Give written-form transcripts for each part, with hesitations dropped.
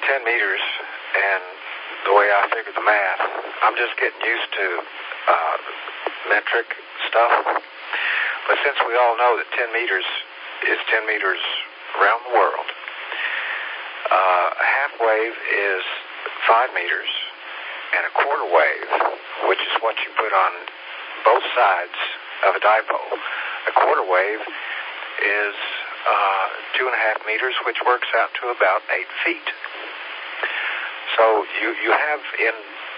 10 meters, and the way I figure the math, I'm just getting used to metric stuff. But since we all know that 10 meters is 10 meters around the world, a half wave is 5 meters, and a quarter wave, which is what you put on both sides of a dipole, a quarter wave is 2.5 meters, which works out to about 8 feet. So you have in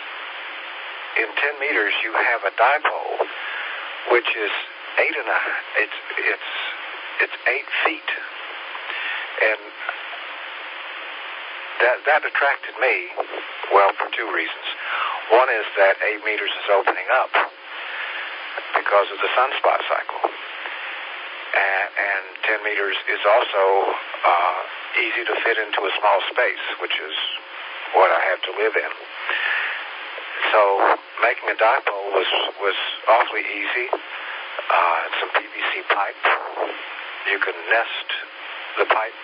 10 meters you have a dipole, which is 8.5. It's 8 feet, and that attracted me, well, for two reasons. One is that 8 meters is opening up because of the sunspot cycle, and 10 meters is also easy to fit into a small space, which is what I have to live in. So making a dipole was awfully easy. Some PVC pipe. You can nest the pipe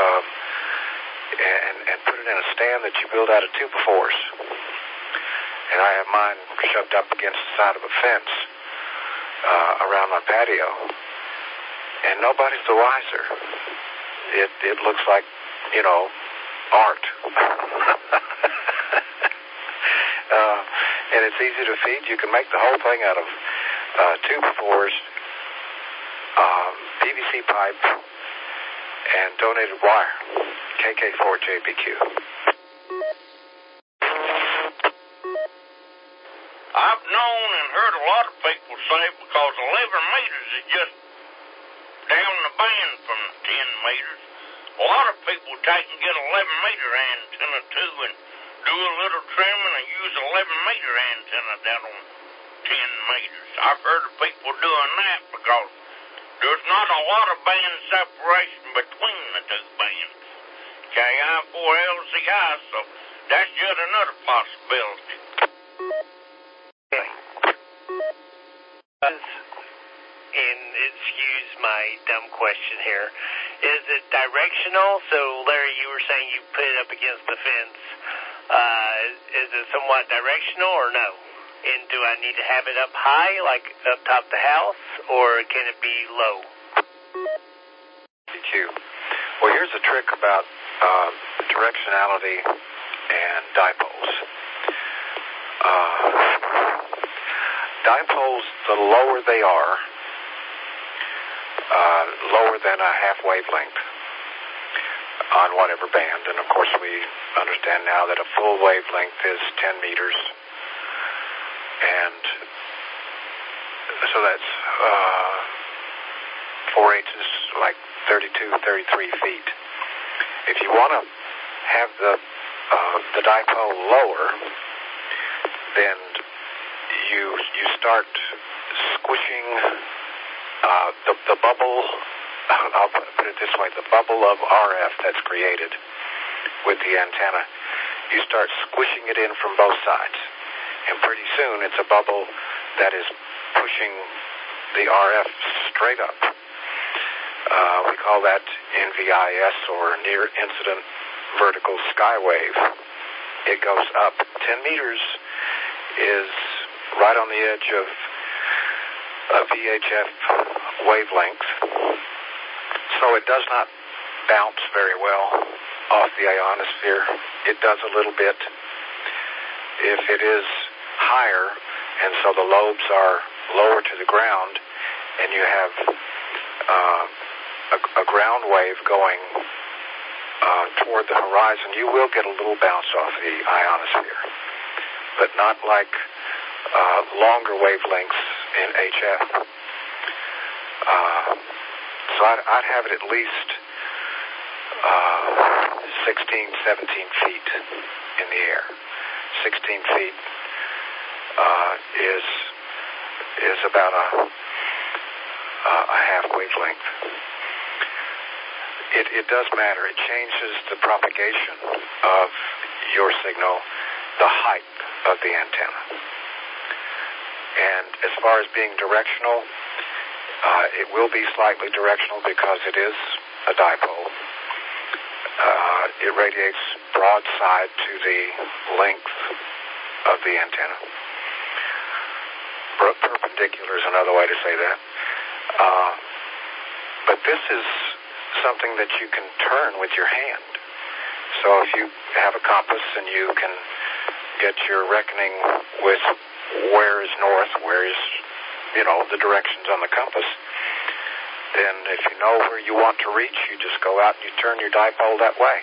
and put it in a stand that you build out of 2x4s. And I have mine shoved up against the side of a fence around my patio, and nobody's the wiser. It looks like, art. And it's easy to feed. You can make the whole thing out of 2x4s, PVC pipe, and donated wire, KK4JBQ. I've known and heard a lot of people say because 11 meters is just down the band from 10 meters. A lot of people take and get 11-meter antenna too and do a little trimming and use 11-meter antenna down on 10 meters. I've heard of people doing that because there's not a lot of band separation between the two bands, KI4LCI, so that's just another possibility. And excuse my dumb question here, is it directional? So Larry, you were saying you put it up against the fence. Is it somewhat directional or no? And do I need to have it up high, like up top the house, or can it be low? Well, here's a trick about directionality and dipoles. Dipoles, the lower they are, lower than a half wavelength on whatever band, and of course we understand now that a full wavelength is 10 meters, and so that's 4/8 is like 32, 33 feet. If you want to have the dipole lower, then you start squishing the bubble. I'll put it this way: the bubble of RF that's created with the antenna. You start squishing it in from both sides, and pretty soon it's a bubble that is pushing the RF straight up. We call that NVIS, or near incident vertical skywave. It goes up. 10 meters is right on the edge of a VHF wavelength, so it does not bounce very well off the ionosphere. It does a little bit if it is higher, and so the lobes are lower to the ground, and you have a ground wave going toward the horizon. You will get a little bounce off the ionosphere, but not like longer wavelengths in HF. So I'd have it at least 16, 17 feet in the air. 16 feet is about a half wavelength. It does matter. It changes the propagation of your signal, the height of the antenna. And as far as being directional, it will be slightly directional because it is a dipole. it radiates broadside to the length of the antenna. Perpendicular is another way to say that. But this is something that you can turn with your hand. So if you have a compass and you can get your reckoning with where is north, where is, the directions on the compass, then if you know where you want to reach, you just go out and you turn your dipole that way.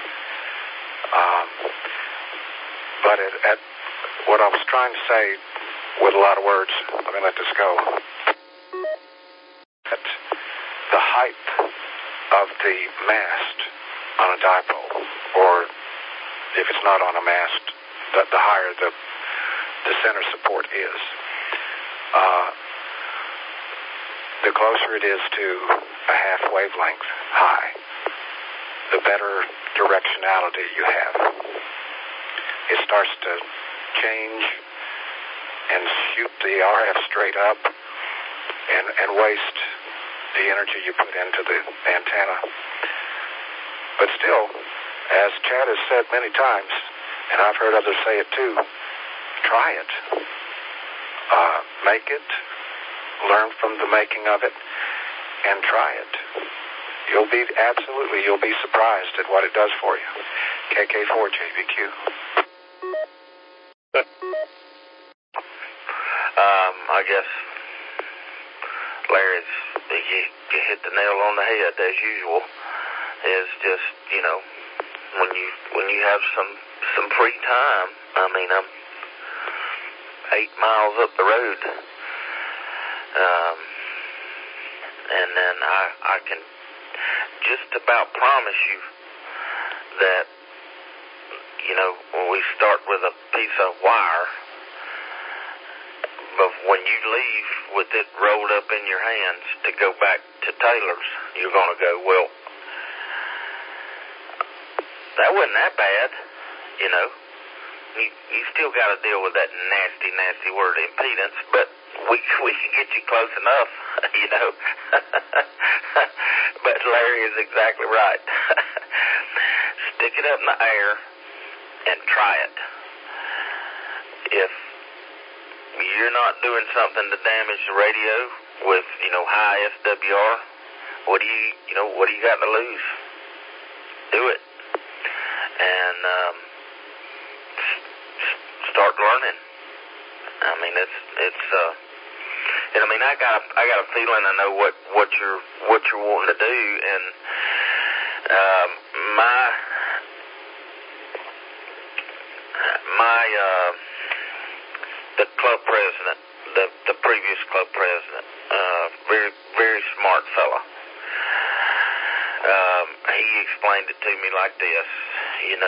But at what I was trying to say with a lot of words, let me let this go. At the height of the mast on a dipole, or if it's not on a mast, the higher the center support is, the closer it is to a half wavelength high, the better directionality you have. It starts to change and shoot the RF straight up and waste the energy you put into the antenna. But still, as Chad has said many times, and I've heard others say it too, try it. Make it, learn from the making of it, and try it. You'll be surprised at what it does for you. KK4JBQ. I guess, Larry, you hit the nail on the head as usual. Is just, when you have some free time. I mean, I'm 8 miles up the road, and then I can just about promise you that, when we start with a piece of wire, but when you leave with it rolled up in your hands to go back to Taylor's, you're going to go, well, that wasn't that bad, You still got to deal with that nasty, nasty word impedance, but we can get you close enough, But Larry is exactly right. Stick it up in the air and try it. If you're not doing something to damage the radio with, high SWR, what do you got to lose? Do it. And start learning. I mean, I got a feeling I know what you're wanting to do, and the club president, the previous club president, very, very smart fella. He explained it to me like this, you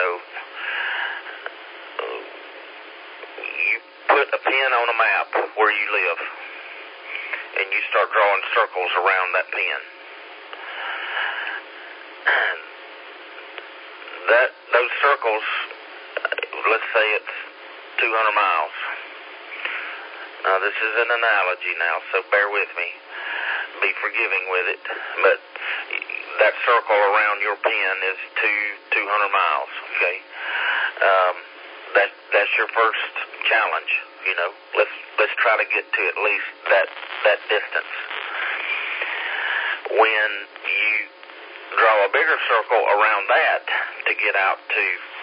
put a pin on a map where you live, and you start drawing circles around that pin. And those circles, let's say it's 200 miles. Now, this is an analogy now, so bear with me. Be forgiving with it. But that circle around your pin is 200 miles, okay? That's your first challenge, Let's try to get to at least that distance. When you draw a bigger circle around that to get out to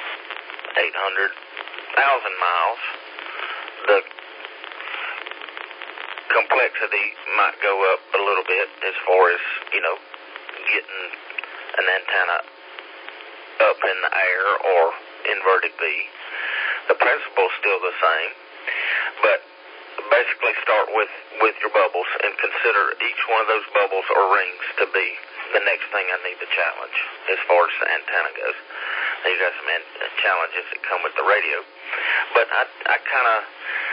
800,000 miles, the complexity might go up a little bit as far as, getting an antenna up in the air or inverted V. The principle's still the same, but basically start with your bubbles and consider each one of those bubbles or rings to be the next thing I need to challenge as far as the antenna goes. Now, you got some challenges that come with the radio, but I kind of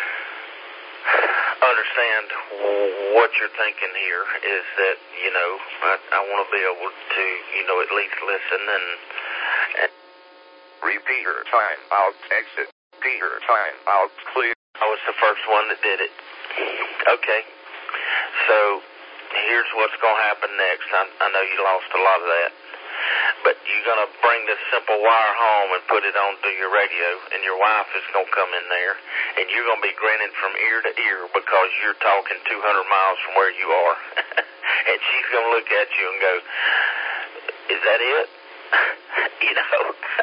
understand what you're thinking here is that, I want to be able to, at least listen and repeat your time out, exit, repeat your time out, please. I was the first one that did it. Okay. So here's what's going to happen next. I know you lost a lot of that. but you're going to bring this simple wire home and put it onto your radio, and your wife is going to come in there, and you're going to be grinning from ear to ear because you're talking 200 miles from where you are. And she's going to look at you and go, is that it? You know,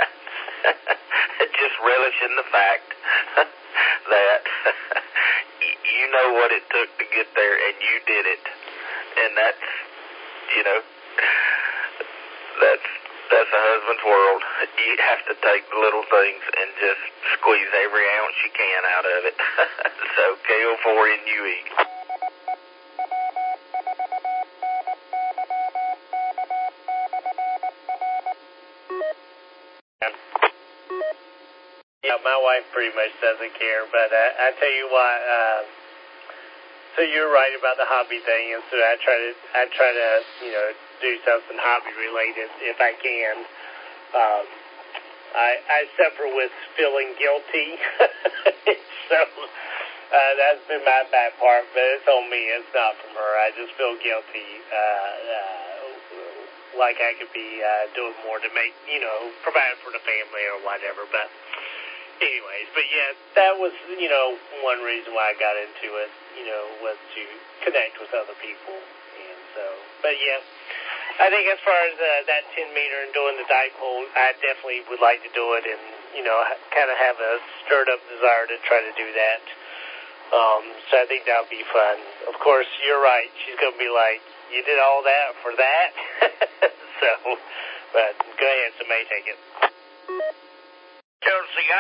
just relish in the fact that you know what it took to get there, and you did it. And that's, you know, that's a husband's world. You have to take the little things and just squeeze every ounce you can out of it. So, KO4NUE. Yeah, my wife pretty much doesn't care, but I tell you what, so you're right about the hobby thing, and so I try to, you know, do something hobby related if I can. I suffer with feeling guilty, so that's been my bad part, but it's on me. It's not from her. I just feel guilty, like I could be doing more to make, you know, provide for the family or whatever. But anyways, but yeah, that was, you know, one reason why I got into it, you know, was to connect with other people. And so, but yeah, I think as far as that 10 meter and doing the dipole, I definitely would like to do it and, you know, kind of have a stirred up desire to try to do that. So I think that would be fun. Of course, you're right. She's going to be like, you did all that for that? So, but go ahead, somebody take it. Chelsea,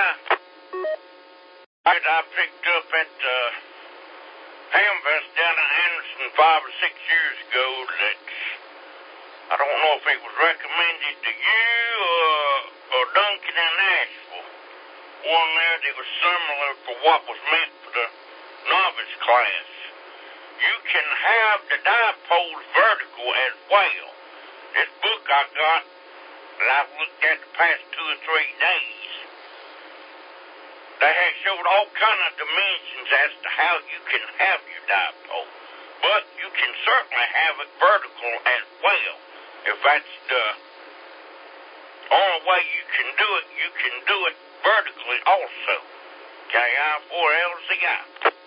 I picked up at Hamfest down in Anderson 5 or 6 years ago that I don't know if it was recommended to you or Duncan in Nashville. One there that was similar for what was meant for the novice class. You can have the dipoles vertical as well. This book I got that I've looked at the past 2 or 3 days, they have showed all kind of dimensions as to how you can have your dipole. But you can certainly have it vertical as well. If that's the only way you can do it, you can do it vertically also. KI4LCI.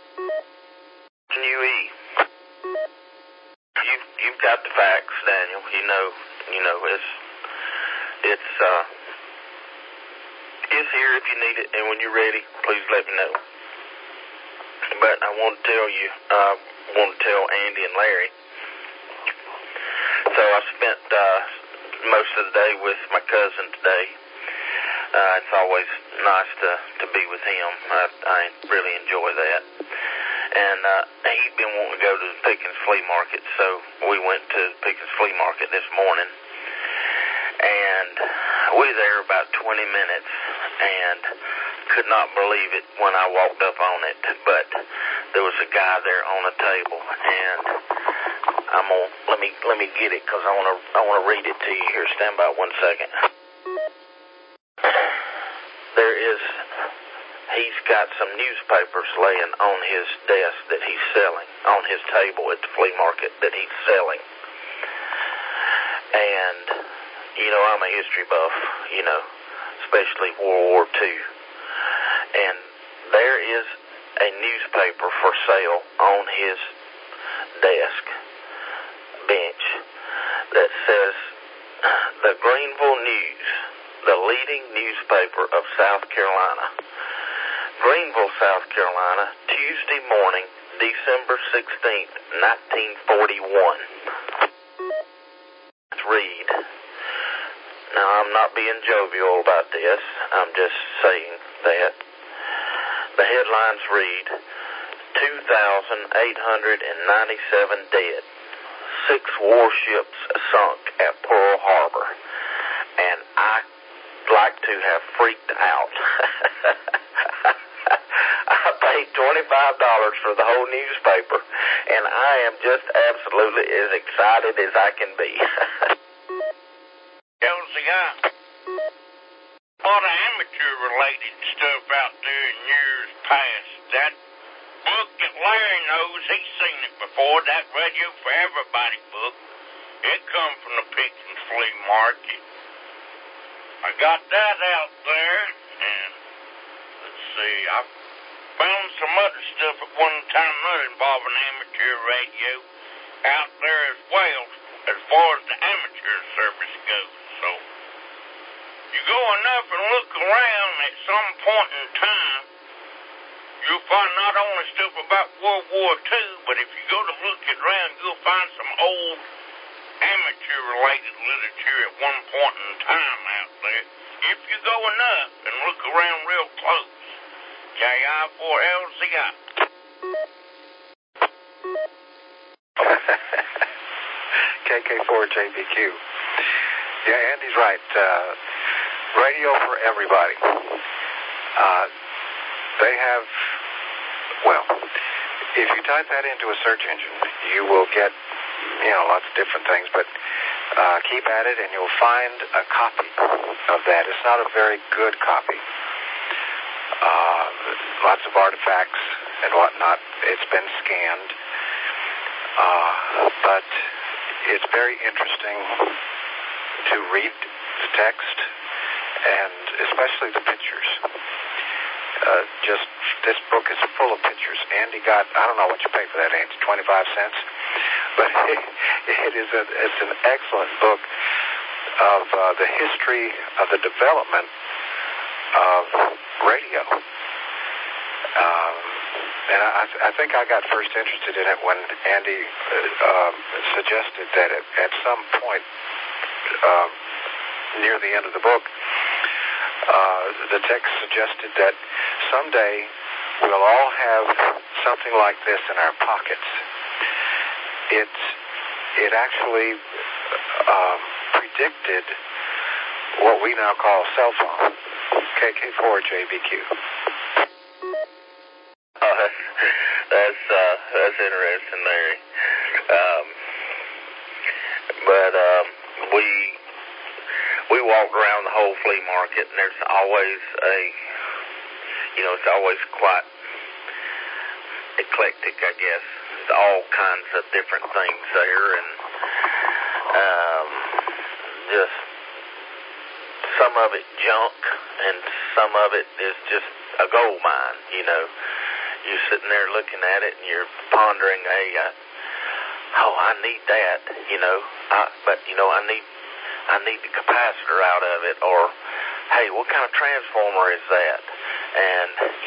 NUE. You've got the facts, Daniel. You know, it's here if you need it, and when you're ready, please let me know. But I want to tell Andy and Larry. So I spent most of the day with my cousin today. It's always nice to be with him. I really enjoy that. And he'd been wanting to go to the Pickens Flea Market, so we went to the Pickens Flea Market this morning. And we were there about 20 minutes and could not believe it when I walked up on it. But there was a guy there on a table, and let me get it because I want to read it to you here. Stand by 1 second. He's got some newspapers laying on his desk that he's selling, on his table at the flea market that he's selling. And, you know, I'm a history buff, you know, especially World War II. And there is a newspaper for sale on his desk bench that says, the Greenville News, the leading newspaper of South Carolina. Greenville, South Carolina, Tuesday morning, December 16th, 1941. Let's read. Now, I'm not being jovial about this. I'm just saying that. The headlines read, 2,897 dead. 6 warships sunk at Pearl Harbor. And I'd like to have freaked out. I paid $25 for the whole newspaper, and I am just absolutely as excited as I can be. Chelsea, a lot of amateur-related stuff out there in years past. That book that Larry knows, he's seen it before, that Radio for Everybody book. It come from the Pickens Flea Market. I got that out there, and let's see, I found some other stuff at one time involving amateur radio out there as well, as far as the amateur service goes. So you go enough and look around at some point in time, you'll find not only stuff about World War II, but if you go to look around, you'll find some old amateur-related literature at one point in time out there. If you go enough and look around real close. J-I-4-L-Z-I. KK4JBQ. Yeah, Andy's right. Radio for everybody. They have, well, if you type that into a search engine, you will get, lots of different things, but keep at it and you'll find a copy of that. It's not a very good copy. Lots of artifacts and whatnot. It's been scanned. But it's very interesting to read the text and especially the pictures. This book is full of pictures. Andy got, I don't know what you pay for that, Andy, 25 cents? But it's an excellent book of the history of the development of radio. And I think I got first interested in it when Andy suggested that at some point near the end of the book, the text suggested that someday we'll all have something like this in our pockets. It actually predicted what we now call a cell phone. KK4JBQ. That's interesting, Larry. But we walked around the whole flea market, and there's always it's always quite eclectic, I guess. There's all kinds of different things there, and just some of it junk, and some of it is just a gold mine, You're sitting there looking at it, and you're pondering, I need that, I need the capacitor out of it, or, hey, what kind of transformer is that? And,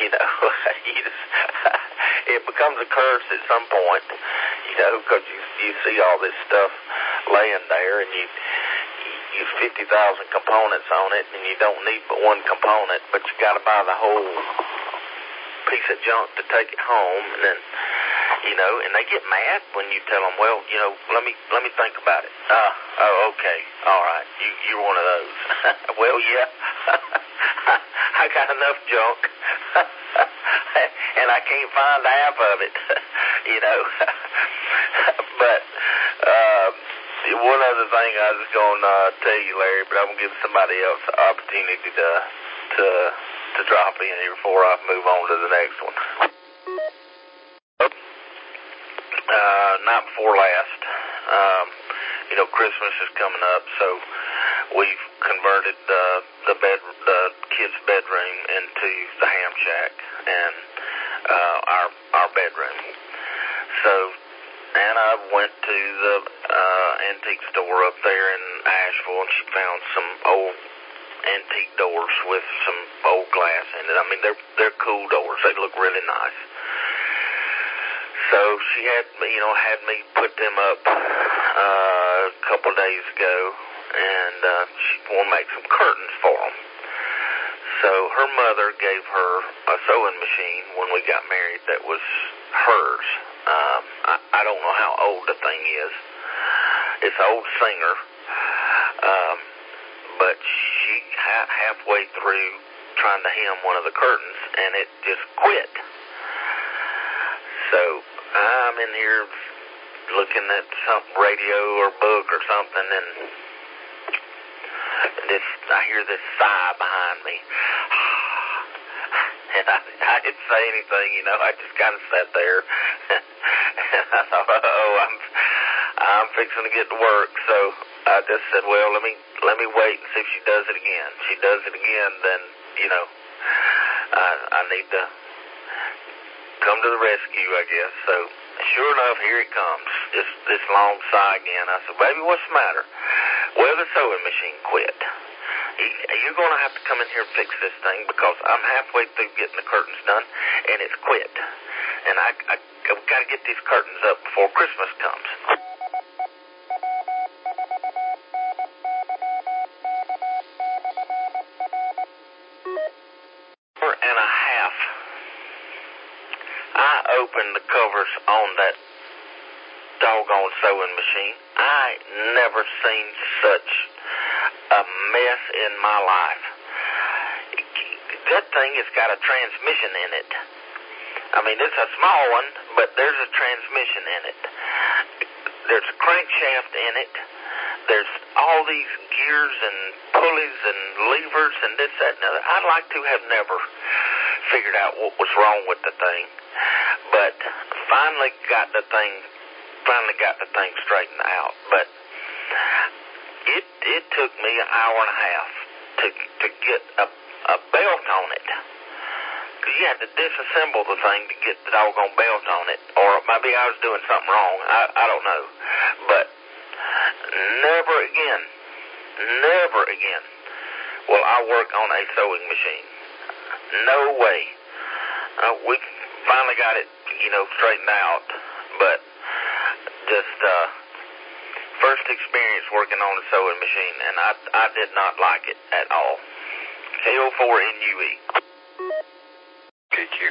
it becomes a curse at some point, because you see all this stuff laying there, and you 50,000 components on it, and you don't need but one component, but you got to buy the whole piece of junk to take it home, and then, and they get mad when you tell them, well, let me think about it. Okay, all right, you're one of those. Well, yeah, I got enough junk, and I can't find half of it, But one other thing I was going to tell you, Larry, but I'm going to give somebody else the opportunity to drop in here before I move on to the next one. Night before last, Christmas is coming up, so we've converted the kids' bedroom into the ham shack and our bedroom. So Anna went to the antique store up there in Asheville, and she found some old antique doors with some old glass in it. I mean, they're cool doors. They look really nice. So she had me put them up a couple of days ago, and she wanted to make some curtains for them. So her mother gave her a sewing machine when we got married that was hers. I don't know how old the thing is. It's an old Singer. But she halfway through trying to hem one of the curtains, and it just quit. So I'm in here looking at some radio or book or something, and I hear this sigh behind me. And I didn't say anything, I just kind of sat there. And I thought, I'm fixing to get to work. So I just said, well, let me let me wait and see if she does it again. If she does it again, then, I need to come to the rescue, I guess. So, sure enough, here it comes. Just this long sigh again. I said, baby, what's the matter? Well, the sewing machine quit. You're going to have to come in here and fix this thing because I'm halfway through getting the curtains done, and it's quit. And I've got to get these curtains up before Christmas comes. And a half. I opened the covers on that doggone sewing machine. I never seen such a mess in my life. That thing has got a transmission in it. I mean, it's a small one, but there's a transmission in it. There's a crankshaft in it. There's all these gears and pulleys and levers and this, that, and the other. I'd like to have never figured out what was wrong with the thing, but finally got the thing straightened out. But it took me an hour and a half to get a belt on it. Because you had to disassemble the thing to get the doggone belt on it, or maybe I was doing something wrong. I don't know. But never again will I work on a sewing machine. No way. We finally got it, straightened out, but just first experience working on a sewing machine, and I did not like it at all. KO4NUE. PQ.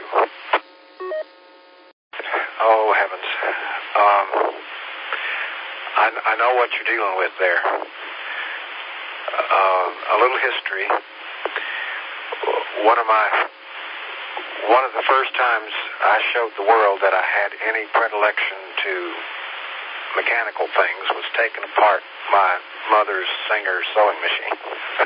Oh, heavens. I know what you're dealing with there. A little history. One of the first times I showed the world that I had any predilection to mechanical things was taking apart my mother's Singer sewing machine.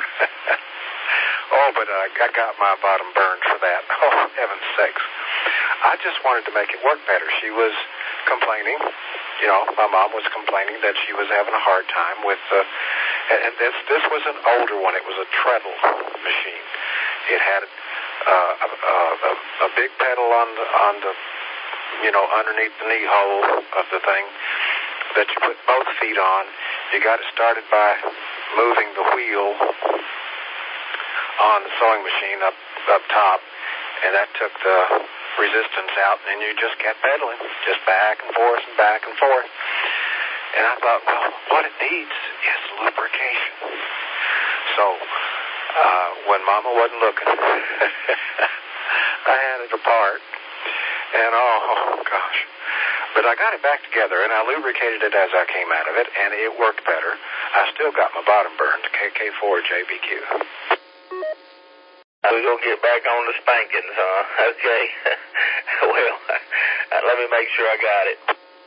Oh, but I got my bottom burned for that. Oh, heaven's sakes. I just wanted to make it work better. She was complaining. My mom was complaining that she was having a hard time with, and this was an older one. It was a treadle machine. It had a big pedal on the underneath the knee hole of the thing that you put both feet on. You got it started by moving the wheel on the sewing machine up top, and that took the resistance out, and you just kept pedaling, just back and forth and back and forth. And I thought, well, what it needs is lubrication. So when Mama wasn't looking, I had it apart, and oh gosh. But I got it back together, and I lubricated it as I came out of it, and it worked better. I still got my bottom burned, KK4JBQ. We're going to get back on the spankings, huh? Okay. Well, let me make sure I got it.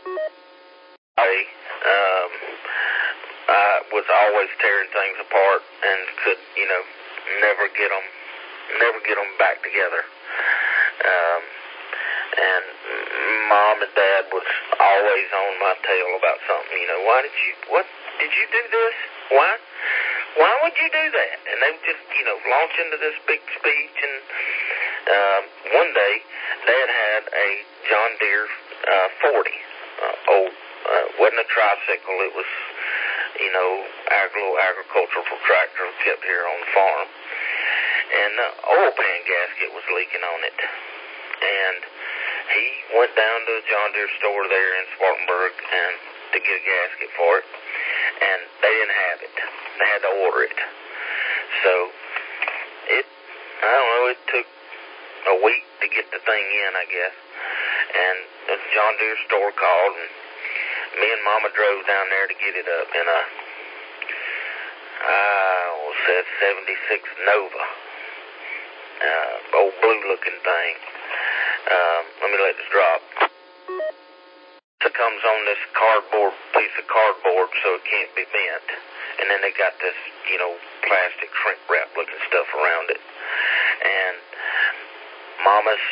I was always tearing things apart and could, never get them back together. And Mom and Dad was always on my tail about something. What did you do this? Why would you do that? And they would just, launch into this big speech. And one day, Dad had a John Deere 40, wasn't a tricycle. It was, agricultural tractor kept here on the farm. And the oil pan gasket was leaking on it. And he went down to the John Deere store there in Spartanburg and to get a gasket for it. And they didn't have it. They had to order it. So, it took a week to get the thing in, I guess. And the John Deere store called, and me and Mama drove down there to get it up in a, 76 Nova. Old blue-looking thing. Let me let this drop. It comes on this piece of cardboard so it can't be bent. And then they got this, plastic shrink wrap looking stuff around it. And Mama's,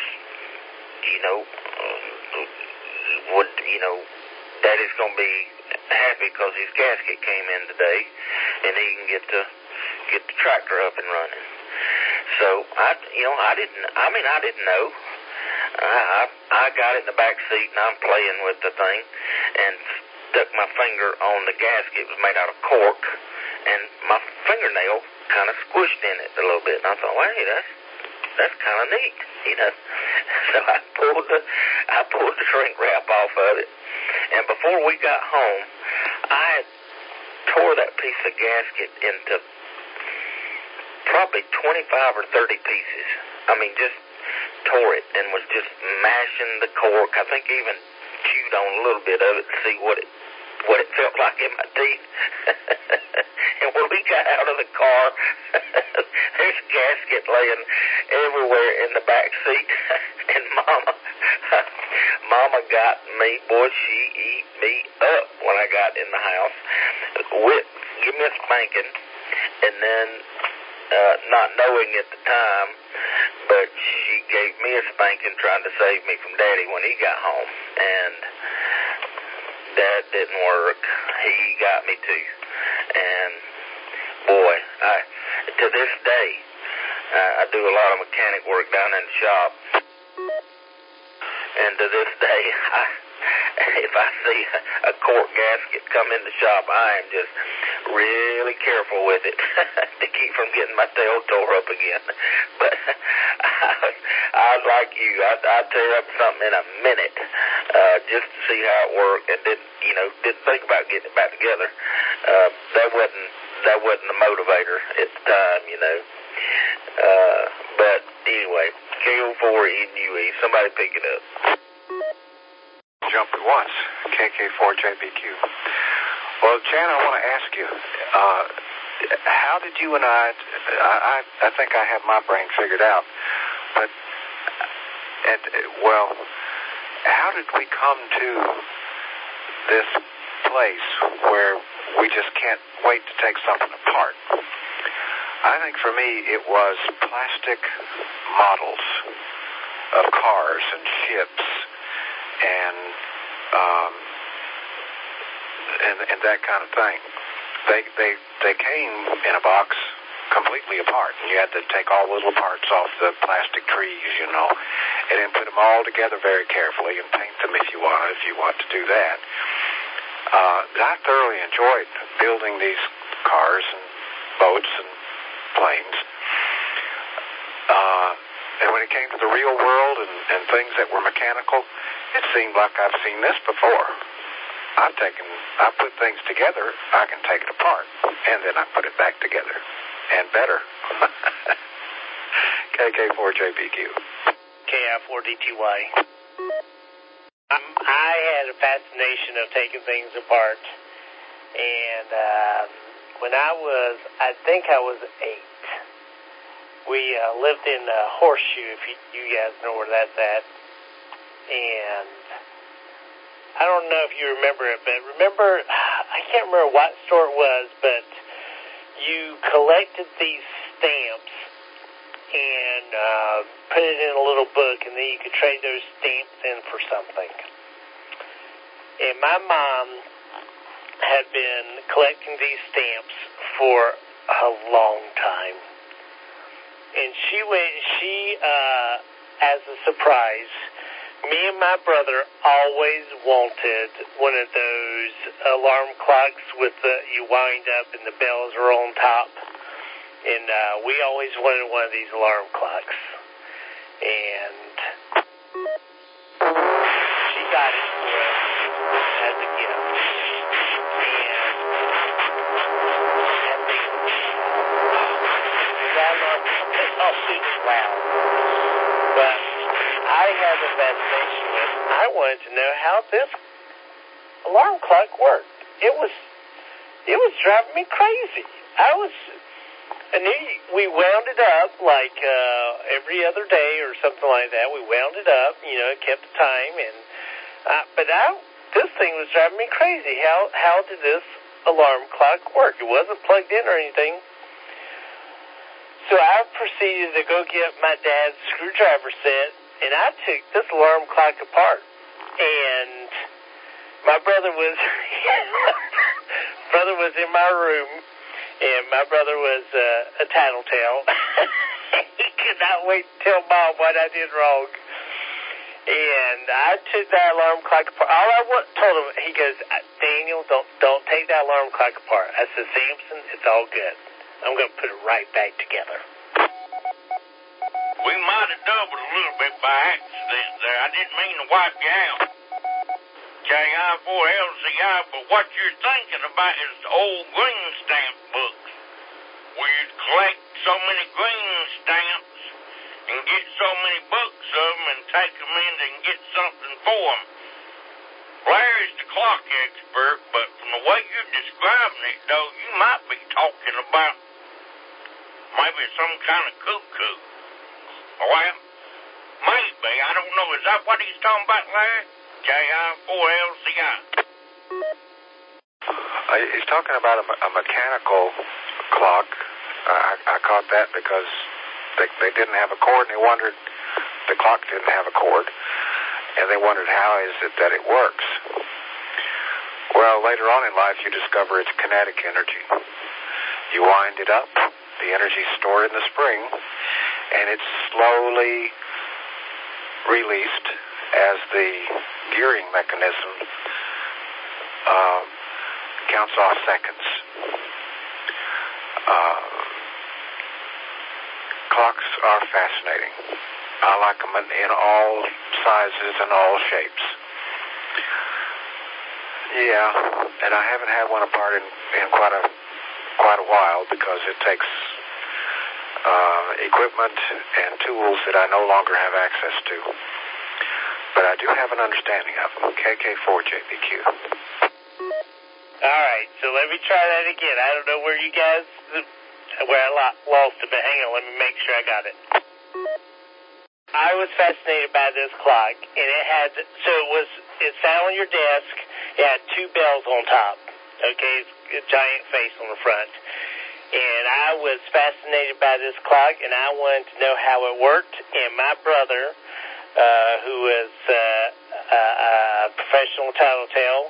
Daddy's going to be happy because his gasket came in today. and he can get the tractor up and running. So I didn't know. I got in the back seat and I'm playing with the thing and stuck my finger on the gasket. It was made out of cork, and my fingernail kind of squished in it a little bit. And I thought, well, hey, that's kind of neat, you know. So I pulled the shrink wrap off of it, and before we got home, I tore that piece of gasket into probably 25 or 30 pieces. I mean, just tore it and was just mashing the cork. I think even chewed on a little bit of it to see what it felt like in my teeth. And when we got out of the car, there's a gasket laying everywhere in the back seat. And Mama got me, boy, she eat me up when I got in the house. Give me a spanking, and then not knowing at the time, but she gave me a spanking trying to save me from Daddy when he got home, and that didn't work. He got me too, and boy, to this day, I do a lot of mechanic work down in the shop, and to this day, if I see a cork gasket come in the shop, I am just really careful with it to keep from getting my tail tore up again. But I was like you. I'd tear up something in a minute just to see how it worked, and didn't think about getting it back together. That wasn't the motivator at the time, you know. But anyway, KO4NUE, somebody pick it up. Jump at once, KK4JBQ. Well, Jan, I want to ask you, how did you and I think I have my brain figured out, but, how did we come to this place where we just can't wait to take something apart? I think for me it was plastic models of cars and ships and that kind of thing. They came in a box completely apart, and you had to take all the little parts off the plastic trees, you know, and then put them all together very carefully and paint them if you want to do that. I thoroughly enjoyed building these cars and boats and planes. And when it came to the real world and things that were mechanical, it seemed like I've seen this before. I put things together, I can take it apart, and then I put it back together, and better. KK4JBQ. KI4DTY. I had a fascination of taking things apart, and when I think I was 8, we lived in Horseshoe, if you guys know where that's at, and I don't know if you remember it, but I can't remember what store it was, but you collected these stamps and put it in a little book, and then you could trade those stamps in for something. And my mom had been collecting these stamps for a long time. And as a surprise, me and my brother always wanted one of those alarm clocks with you wind up and the bells are on top. And we always wanted one of these alarm clocks. And she got it for us as a gift. And I'll shoot it loud. But I had a fascination with it. I wanted to know how this alarm clock worked. It was driving me crazy. And we wound it up like every other day or something like that. We wound it up, kept the time, but this thing was driving me crazy. How did this alarm clock work? It wasn't plugged in or anything. So I proceeded to go get my dad's screwdriver set, and I took this alarm clock apart. And my brother was in my room, And my brother was a tattletale. He could not wait to tell Mom what I did wrong. And I took that alarm clock apart. All I told him, he goes, Daniel, don't take that alarm clock apart. I said, Samson, it's all good. I'm going to put it right back together. We might have doubled a little bit by accident there. I didn't mean to wipe you out. KI4LCI, but what you're thinking about is the old green stamp books, where you'd collect so many green stamps and get so many books of them and take them in and get something for them. Larry's the clock expert, but from the way you're describing it, though, you might be talking about maybe some kind of cuckoo. Well, maybe. I don't know. Is that what he's talking about, Larry? KI4LCI. He's talking about a mechanical clock. I caught that because they didn't have a cord, and they wondered, the clock didn't have a cord, and they wondered how is it that it works. Well, later on in life, you discover it's kinetic energy. You wind it up, the energy stored in the spring, and it's slowly released as the gearing mechanism counts off seconds. Clocks are fascinating. I like them in all sizes and all shapes. Yeah, and I haven't had one apart in quite a while because it takes equipment and tools that I no longer have access to. But I do have an understanding of them. KK4JBQ. All right, so let me try that again. I don't know where I lost it, but hang on, let me make sure I got it. I was fascinated by this clock, and it sat on your desk. It had two bells on top, okay, a giant face on the front. And I was fascinated by this clock, and I wanted to know how it worked. And my brother, who was a professional tattletale,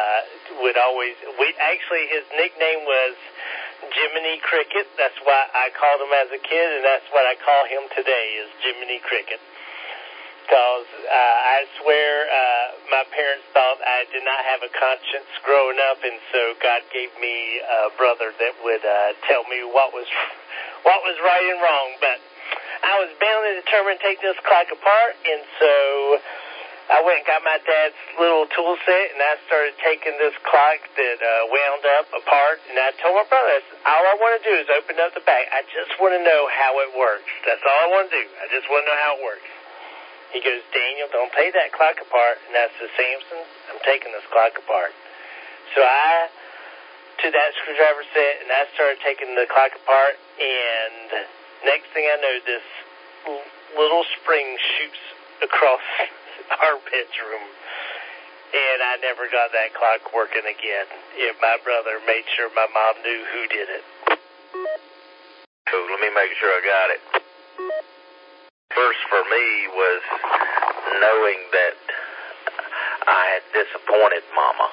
his nickname was Jiminy Cricket. That's why I called him as a kid, and that's what I call him today, is Jiminy Cricket. Because I swear my parents thought I did not have a conscience growing up, and so God gave me a brother that would tell me what was right and wrong. But I was bound and determined to take this clock apart, and so I went and got my dad's little tool set, and I started taking this clock that wound up apart, and I told my brother, all I want to do is open up the back. I just want to know how it works. That's all I want to do. I just want to know how it works. He goes, Daniel, don't take that clock apart. And I said, Samson, I'm taking this clock apart. So I took that screwdriver set, and I started taking the clock apart, and next thing I know, this little spring shoots across our bedroom, and I never got that clock working again. And my brother made sure my mom knew who did it. So let me make sure I got it. First for me was knowing that I had disappointed Mama.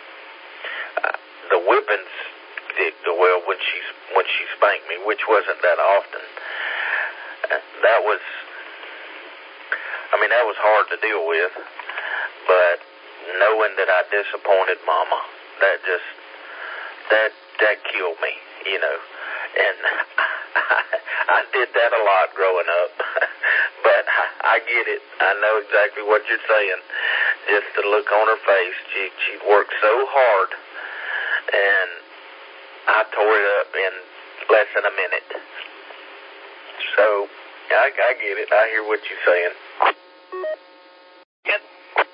The whippings did go well when she spanked me, which wasn't that often. That was hard to deal with, but knowing that I disappointed Mama, that killed me, you know. And I did that a lot growing up, but I get it. I know exactly what you're saying. Just the look on her face, she worked so hard, and I tore it up in less than a minute. So I get it. I hear what you're saying. Yep.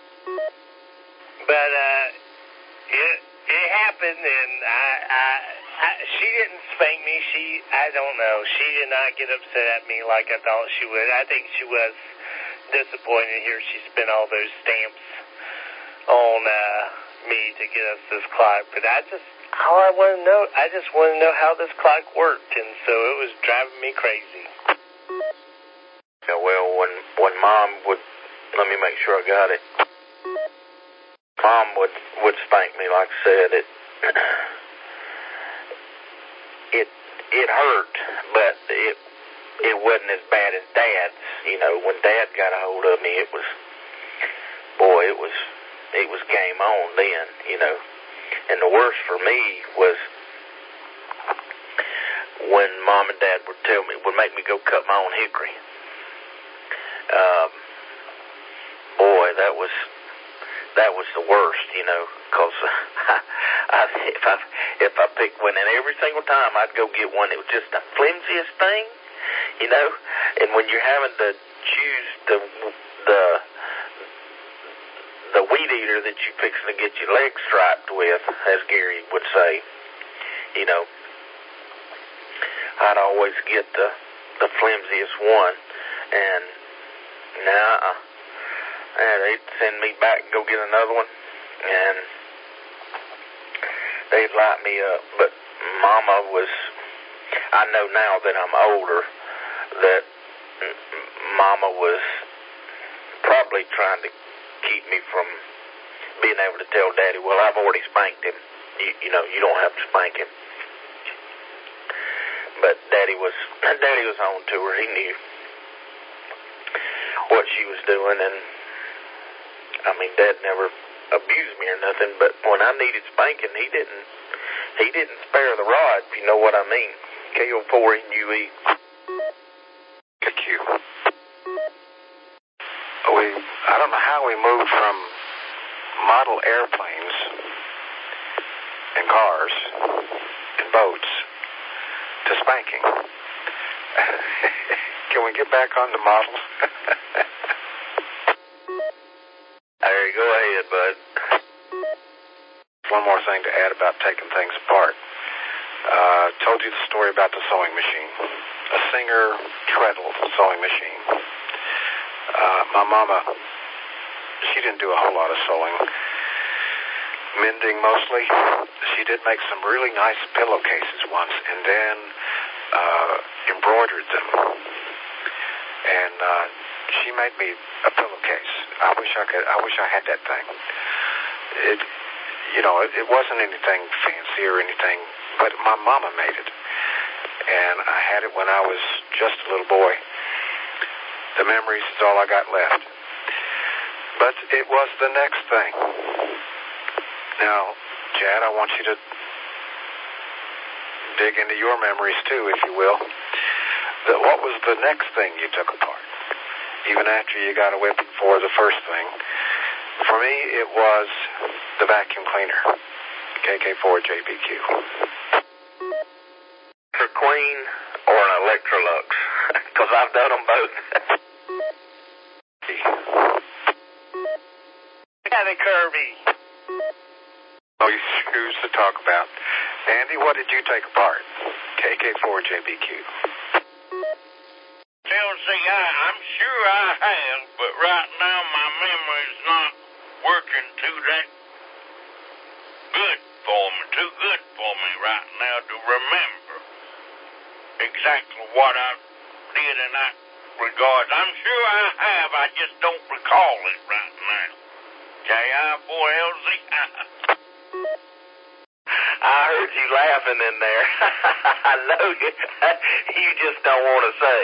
But it happened, and she didn't spank me. I don't know. She did not get upset at me like I thought she would. I think she was disappointed here. She spent all those stamps on me to get us this clock. But I just want to know how this clock worked, and so it was driving me crazy. Yeah, well, when Mom would, let me make sure I got it. Mom would spank me, like I said, it it hurt, but it wasn't as bad as Dad's. You know, when Dad got a hold of me, it was game on then, you know. And the worst for me was when Mom and Dad would make me go cut my own hickory. That was the worst, you know, because if I picked one, and every single time I'd go get one, it was just the flimsiest thing, you know. And when you're having to choose the weed eater that you're fixing to get your legs striped with, as Gary would say, you know, I'd always get the flimsiest one, and they'd send me back and go get another one, and they'd light me up. But Mama was, I know now that I'm older, that Mama was probably trying to keep me from being able to tell Daddy, well, I've already spanked him. You know, you don't have to spank him. But Daddy was on to her. He knew what she was doing, and I mean, Dad never abused me or nothing, but when I needed spanking, he didn't spare the rod, if you know what I mean. KO4NUE. Thank you. I don't know how we moved from model airplanes and cars and boats to spanking. Can we get back on the models? There, go ahead, bud. One more thing to add about taking things apart. Told you the story about the sewing machine. A Singer treadle sewing machine. My mama, she didn't do a whole lot of sewing. Mending mostly. She did make some really nice pillowcases once, and then embroidered them. And she made me a pillowcase. I wish I had that thing. It wasn't anything fancy or anything, but my mama made it. And I had it when I was just a little boy. The memories is all I got left. But it was the next thing. Now, Chad, I want you to dig into your memories too, if you will. What was the next thing you took apart? Even after you got a whipping for the first thing. For me, it was the vacuum cleaner. KK4JBQ. For Queen or an Electrolux? Because I've done them both. Yeah, the Kirby. Oh, you choose to talk about. Andy, what did you take apart? KK4JBQ. I'm sure I have, but right now my memory's not working too good for me right now to remember exactly what I did in that regard. I'm sure I have, I just don't recall it right now. KI4LZ. I heard you laughing in there. I know you just don't want to say.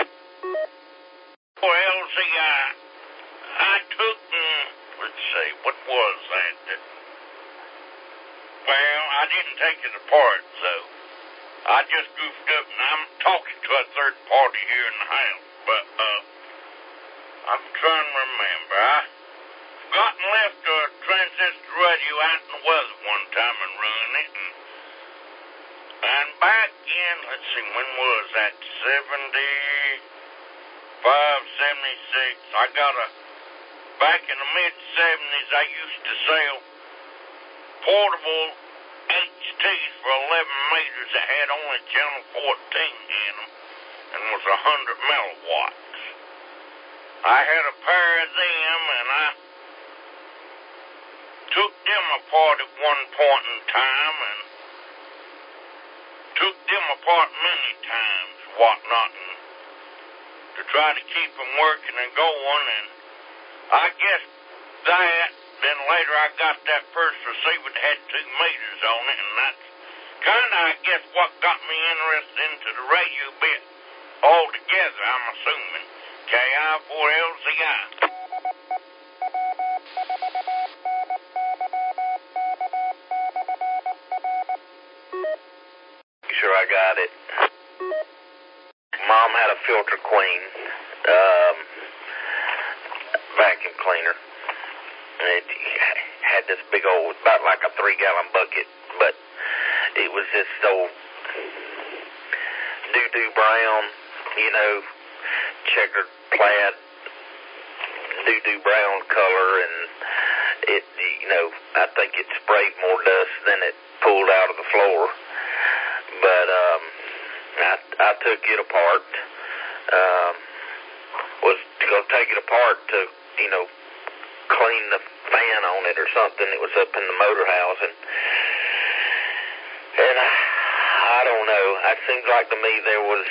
Well, see, I took, let's see, what was that? Well, I didn't take it apart, so I just goofed up, and I'm talking to a third party here in the house, but I'm trying to remember. I got and left a transistor radio out in the weather one time and ruined it, and back in, let's see, when was that, 75, 76, I got back in the mid-70s, I used to sell portable HTs for 11 meters that had only channel 14 in them and was 100 milliwatts. I had a pair of them, and I took them apart at one point in time and took them apart many times, whatnot, and to try to keep them working and going, and I guess that, then later I got that first receiver that had 2 meters on it, and that's Kinda, I guess, what got me interested into the radio bit altogether, I'm assuming. KI4LCI. Sure, I got it. Mom had a Filter Queen vacuum cleaner. It had this big old, about like a 3-gallon bucket, but it was this old doo-doo brown, checkered plaid, doo-doo brown color, and it, I think it sprayed more dust than it pulled out of the floor. But I took it apart, was going to take it apart to, clean the fan on it or something. It was up in the motor housing. And I don't know. It seemed like to me there was,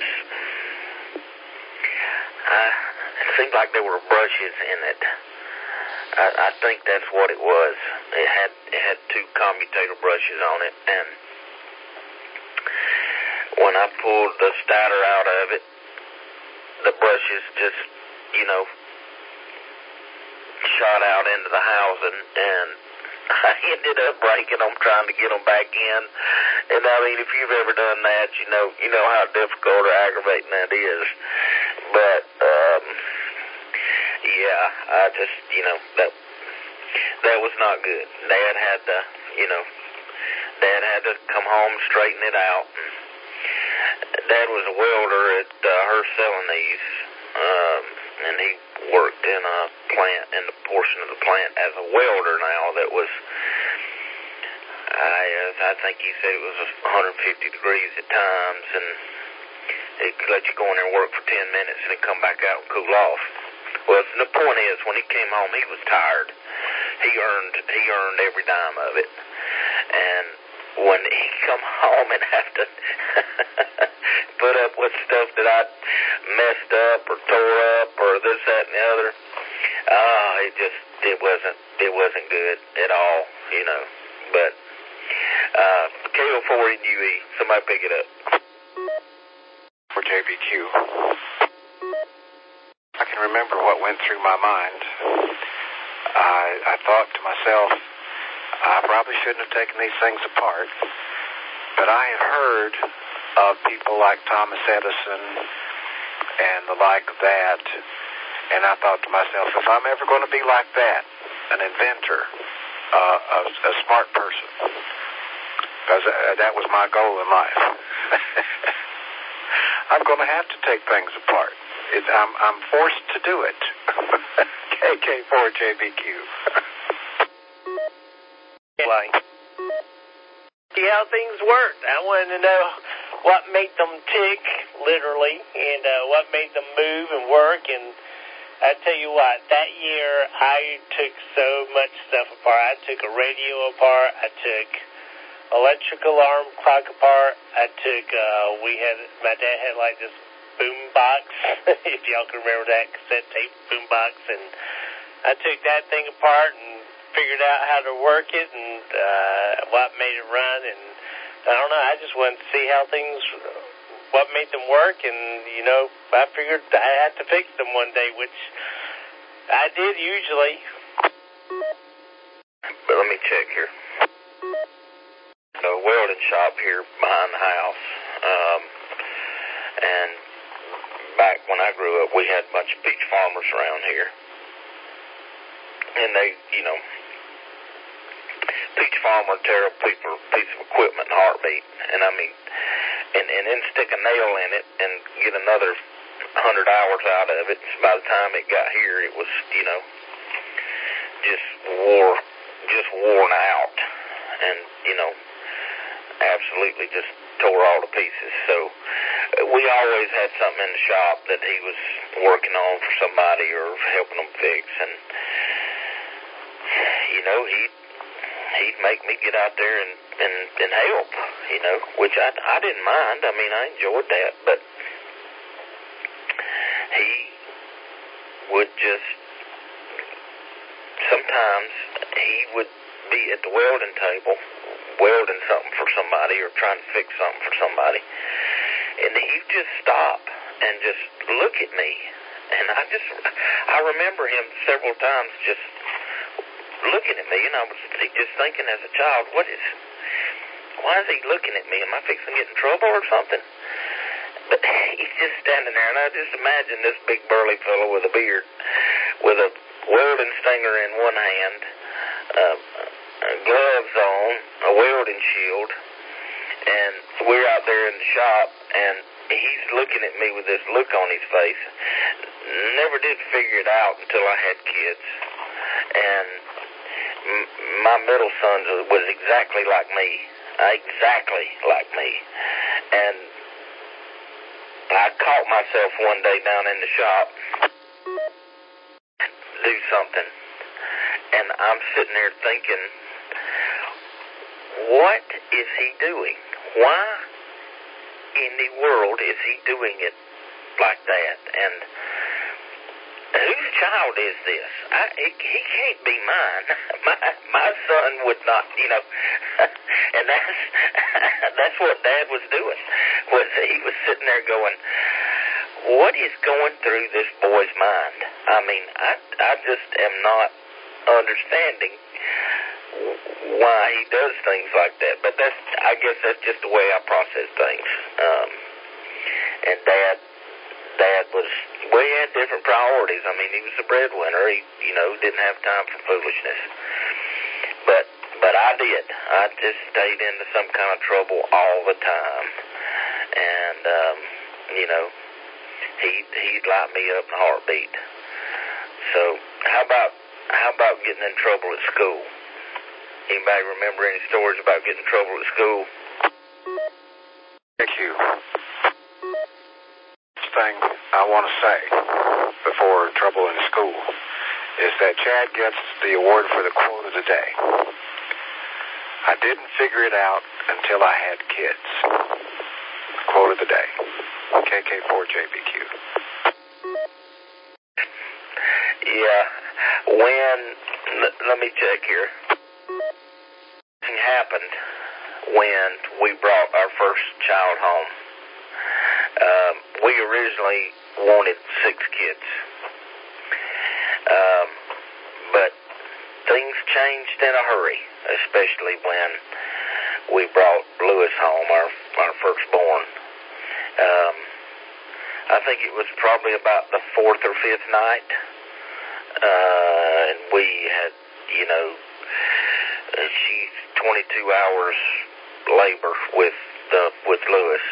it seemed like there were brushes in it. I think that's what it was. It had 2 commutator brushes on it, and when I pulled the starter out of it, the brushes just, shot out into the housing, and I ended up breaking them trying to get them back in. And I mean, if you've ever done that, you know how difficult or aggravating that is. But yeah, I just, that was not good. Dad had to come home and straighten it out. Dad was a welder at Hearst Celanese, and he worked in a plant, in a portion of the plant as a welder now that was, I think he said it was 150 degrees at times, and he'd let you go in there and work for 10 minutes and then come back out and cool off. Well, the point is, when he came home, he was tired. He earned every dime of it. And when he come home and have to put up with stuff that I messed up or tore up or this, that, and the other, it wasn't good at all, But KO4NUE, somebody pick it up. For JBQ. I can remember what went through my mind. I thought to myself, I probably shouldn't have taken these things apart, but I had heard of people like Thomas Edison and the like of that, and I thought to myself, if I'm ever going to be like that, an inventor, a smart person, because that was my goal in life, I'm going to have to take things apart. I'm forced to do it. KK4JBQ. See how things worked. I wanted to know what made them tick, literally, and what made them move and work. And I tell you what, that year I took so much stuff apart. I took a radio apart. I took electrical alarm clock apart. I took, my dad had like this boom box, if y'all can remember that cassette tape boom box, and I took that thing apart and figured out how to work it and what made it run, and I don't know, I just wanted to see what made them work, and I figured I had to fix them one day, which I did usually. But let me check here. A welding shop here behind the house, and back when I grew up, we had a bunch of peach farmers around here. And they, peach farmer tear a piece of equipment in a heartbeat. And I mean, and then stick a nail in it and get another 100 hours out of it. By the time it got here, it was, just worn out. And, absolutely just tore all to pieces. So we always had something in the shop that he was working on for somebody or helping them fix, and he'd make me get out there and help, which I didn't mind. I mean, I enjoyed that, but he would just, sometimes he would be at the welding table welding something for somebody or trying to fix something for somebody. And he'd just stop and just look at me. And I remember him several times just looking at me, and I was just thinking as a child, why is he looking at me? Am I fixing to get in trouble or something? But he's just standing there, and I just imagine this big burly fellow with a beard, with a welding stinger in one hand, gloves on, a welding shield, and we're out there in the shop, and he's looking at me with this look on his face. Never did figure it out until I had kids. And my middle son was exactly like me. And I caught myself one day down in the shop do something. And I'm sitting there thinking, what is he doing? Why in the world is he doing it like that? And whose child is this? He can't be mine. My son would not, and that's what Dad was doing. He was sitting there going, what is going through this boy's mind? I mean, I just am not understanding why he does things like that. But I guess that's just the way I process things. And Dad he had different priorities. I mean, he was a breadwinner. He, didn't have time for foolishness. But I did. I just stayed into some kind of trouble all the time. And, he'd light me up in a heartbeat. So how about getting in trouble at school? Anybody remember any stories about getting in trouble at school? Thank you. Thing I want to say before trouble in school is that Chad gets the award for the quote of the day. I didn't figure it out until I had kids. Quote of the day. KK4JBQ. Yeah. Let me check here. Something happened when we brought our first child home. We originally wanted 6 kids. But things changed in a hurry, especially when we brought Lewis home, our firstborn. I think it was probably about the 4th or 5th night. And we had, she's 22 hours labor with Lewis.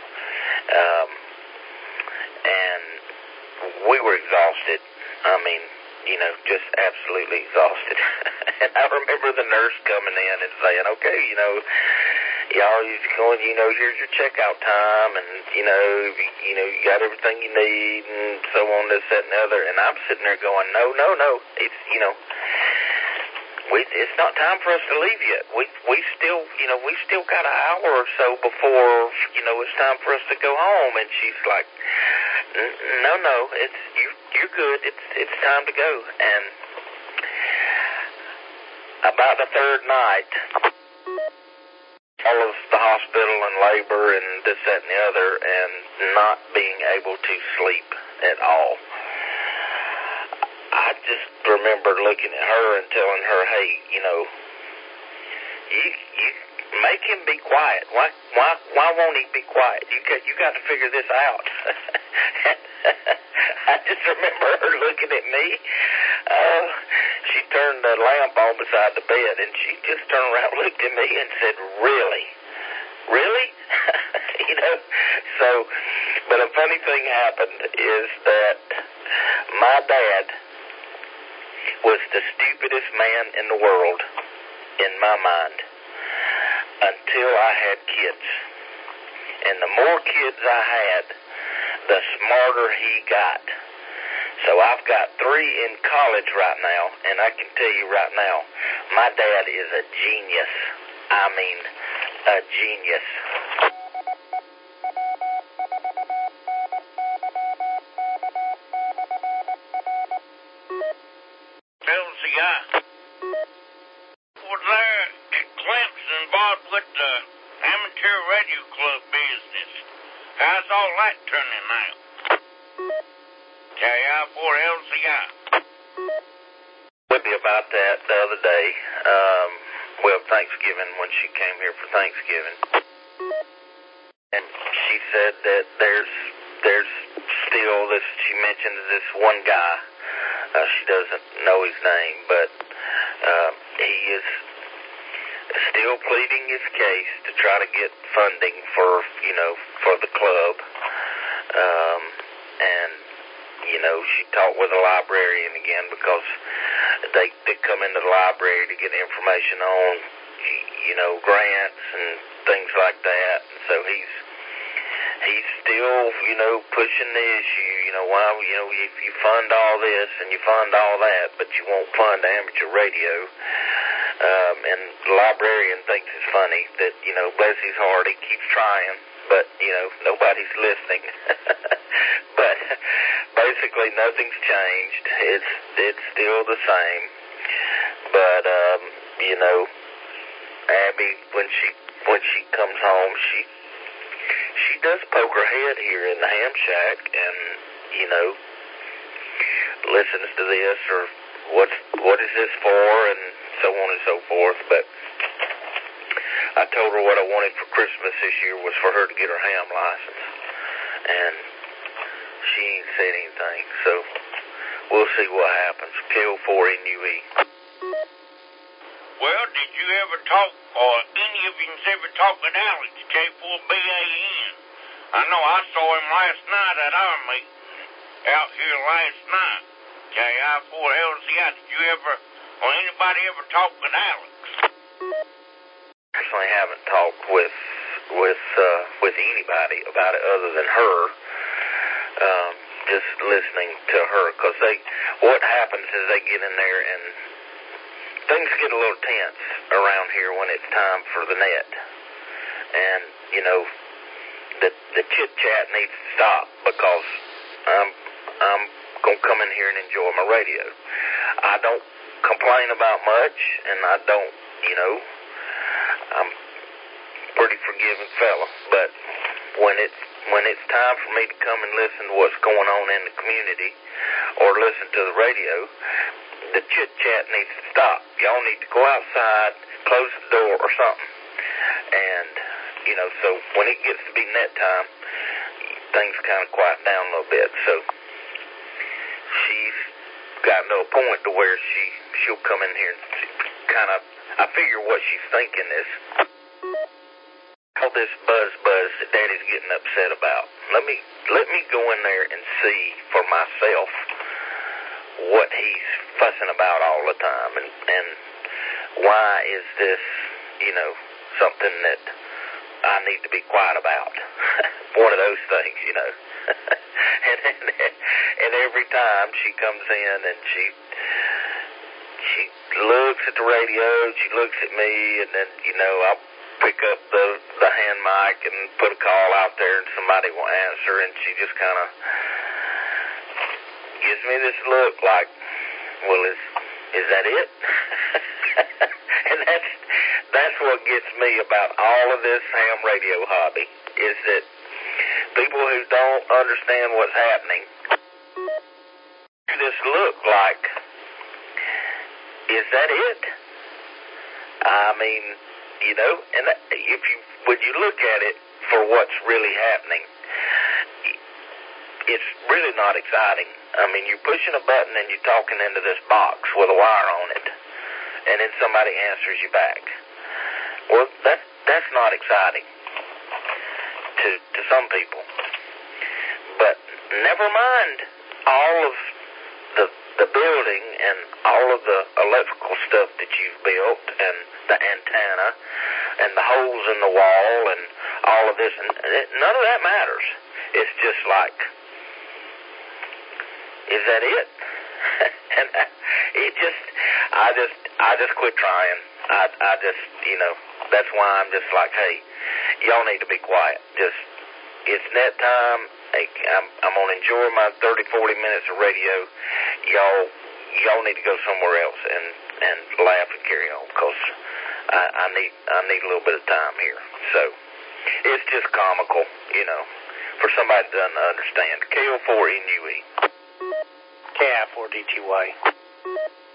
And we were exhausted. I mean, just absolutely exhausted. And I remember the nurse coming in and saying, okay, y'all, here's your checkout time, and, you got everything you need, and so on, this, that, and the other. And I'm sitting there going, no, it's, it's not time for us to leave yet. We still got an hour or so before, it's time for us to go home. And she's like, no, you're good. It's time to go. And about the 3rd night, all of the hospital and labor and this, that, and the other, and not being able to sleep at all. I just remember looking at her and telling her, hey, you make him be quiet. Why won't he be quiet? You got to figure this out. I just remember her looking at me. She turned the lamp on beside the bed, and she just turned around, looked at me, and said, really? So, but a funny thing happened is that my dad was the stupidest man in the world, in my mind, until I had kids. And the more kids I had, the smarter he got. So I've got 3 in college right now, and I can tell you right now, my dad is a genius. I mean, a genius. There was a guy was there at Clemson, Boswell. new club business. How's all that turning out? KI4LCI. Would be about that the other day. Thanksgiving, when she came here for Thanksgiving. And she said that there's still this, she mentions this one guy. She doesn't know his name, but he is still pleading his case to try to get funding for the club. And she talked with a librarian again because they come into the library to get information on, grants and things like that. And so he's still, pushing the issue, if you fund all this and you fund all that, but you won't fund amateur radio. And the librarian thinks it's funny that, bless his heart, he keeps trying, but, nobody's listening. But basically nothing's changed. It's still the same. But, Abby, when she comes home, she does poke her head here in the ham shack and, listens to this or what is this for and so on and so forth. But I told her what I wanted for Christmas this year was for her to get her ham license. And she ain't said anything, so we'll see what happens. KO4NUE. Well, did you ever talk, or any of you ever talk with Alex, K4BAN? I know I saw him last night at our meeting, out here last night. KI4LCI, did you ever, or anybody ever talk with Alex? Personally haven't talked with anybody about it other than her. Just listening to her, because what happens is they get in there and things get a little tense around here when it's time for the net. And, the chit-chat needs to stop because I'm going to come in here and enjoy my radio. I don't complain about much, and I don't, I'm a pretty forgiving fella, but when it's time for me to come and listen to what's going on in the community or listen to the radio, the chit-chat needs to stop. Y'all need to go outside, close the door or something. And, so when it gets to be net time, things kind of quiet down a little bit. So she's gotten to a point to where she'll come in here and kind of, I figure what she's thinking is, all this buzz that Daddy's getting upset about. Let me go in there and see for myself what he's fussing about all the time, and why is this, something that I need to be quiet about. One of those things, and every time she comes in and she looks at the radio, she looks at me, and then, I'll pick up the hand mic and put a call out there and somebody will answer, and she just kind of gives me this look like, well, is that it? And that's what gets me about all of this ham radio hobby, is that people who don't understand what's happening just look like, is that it? I mean, and when you look at it for what's really happening, it's really not exciting. I mean, you're pushing a button and you're talking into this box with a wire on it, and then somebody answers you back. Well, that's not exciting to some people. But never mind all of the building and all of the electrical stuff that you've built and the antenna and the holes in the wall and all of this, and none of that matters. It's just like, is that it? And I just quit trying. I just, that's why I'm just like, hey, y'all need to be quiet. It's net time. I'm going to enjoy my 30, 40 minutes of radio. Y'all need to go somewhere else and laugh and carry on, because I need a little bit of time here. So It's just comical, you know, for somebody that doesn't understand. KO4NUE. KI4DTY.